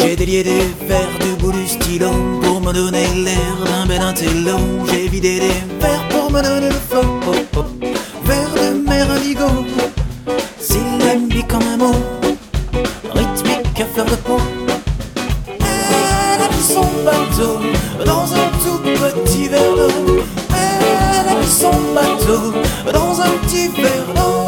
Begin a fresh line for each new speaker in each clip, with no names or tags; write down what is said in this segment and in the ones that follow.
J'ai délié des verres du bout du stylo pour me donner l'air d'un bel intello. J'ai vidé des verres pour me donner le flow. Verre de mer indigo, syllabique comme un mot, rythmique à fleur de peau. Elle a mis son bateau dans un tout petit verre d'eau. Elle a mis son bateau dans un petit verre d'eau.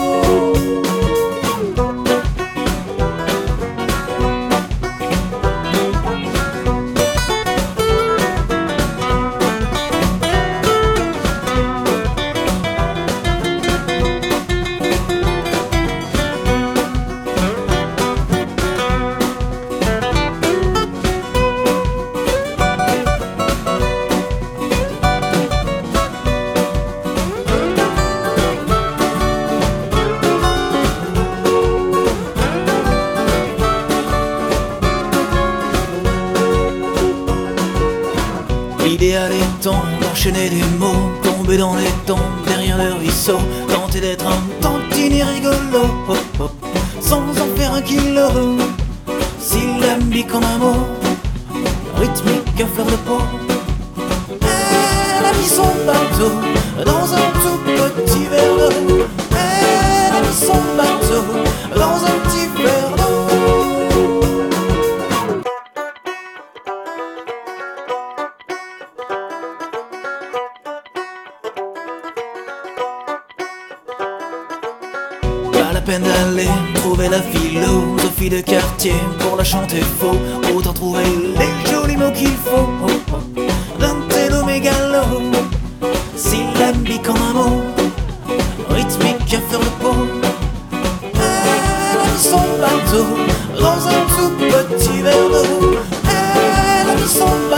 L'idéal étant d'enchaîner des mots, tomber dans les temps, derrière le ruisseau, tenter d'être un tantinet rigolo, sans en faire un kilo. Syllabique comme un mot, rythmique à fleur de peau. Elle a mis son bateau dans un tout petit verre d'eau. Elle a mis son bateau dans un petit verre d'eau. Pas la peine d'aller trouver la philosophie de quartier pour la chanter faux. Autant trouver les jolis mots qu'il faut d'un télo mégalo. Syllabique comme un mot, rythmique à fleur de peau. Elle a mis son bateau dans un tout petit verre d'eau. Elle a mis son